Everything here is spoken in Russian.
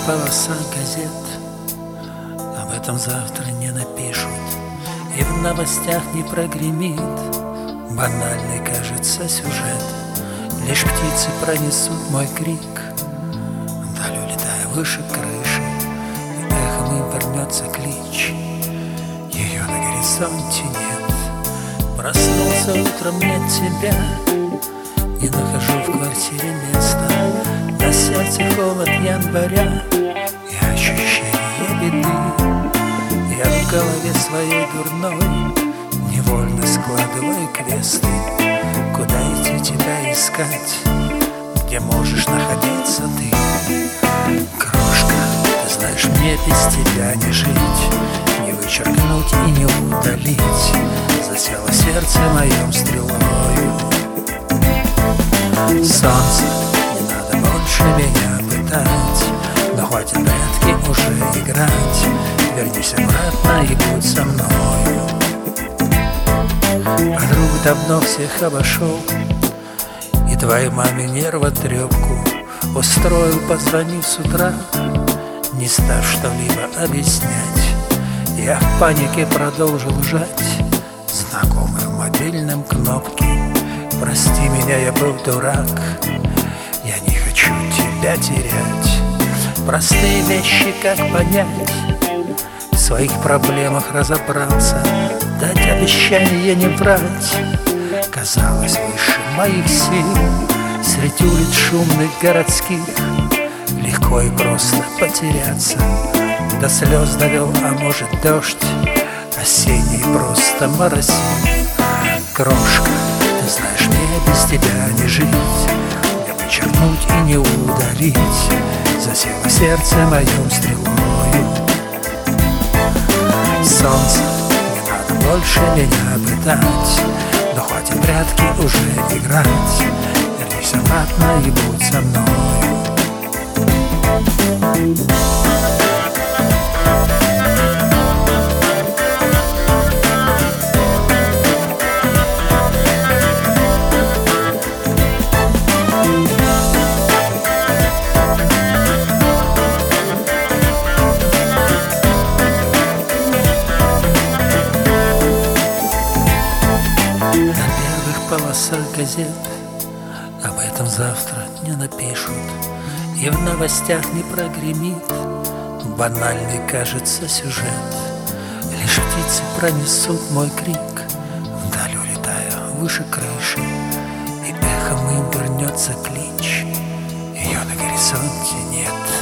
полосах газет об этом завтра не напишут, и в новостях не прогремит банальный, кажется, сюжет. Лишь птицы пронесут мой крик, вдаль улетая выше крыши, и эхом им вернется клич. Ее на горизонте нет. Проснулся утром, нет тебя, не нахожу в квартире места. На сердце холод января и ощущение беды. Я в голове своей дурной невольно складываю квесты. Куда идти тебя искать, где можешь находиться ты? Крошка, ты знаешь, мне без тебя не жить, не вычеркнуть и не удалить. Засело сердце моем стрелою. Солнце, не надо больше меня пытать, но хватит прятки уже играть. Вернись обратно и будь со мною. Подруг давно всех обошел, и твоей маме нервотрепку устроил, позвонив с утра, не став что-либо объяснять. Я в панике продолжил жать знакомые в мобильном кнопки. Прости меня, я был дурак, я не хочу тебя терять. Простые вещи, как понять, в своих проблемах разобраться, дать обещание не врать, казалось выше моих сил. Среди улиц шумных городских легко и просто потеряться. До слез довел, а может дождь осенний просто моросил. Крошка, ты знаешь, мне без тебя не жить, не вычеркнуть и не удалить. Засело сердце моем стрелою. Солнце, не надо больше меня пытать, но хватит прятки уже играть. Вернись обратно и будь со мною. На первых полосах газет об этом завтра не напишут, и в новостях не прогремит банальный, кажется, сюжет. Лишь птицы пронесут мой крик, вдаль улетая выше крыши, и эхом им вернется клич. Ее на горизонте нет.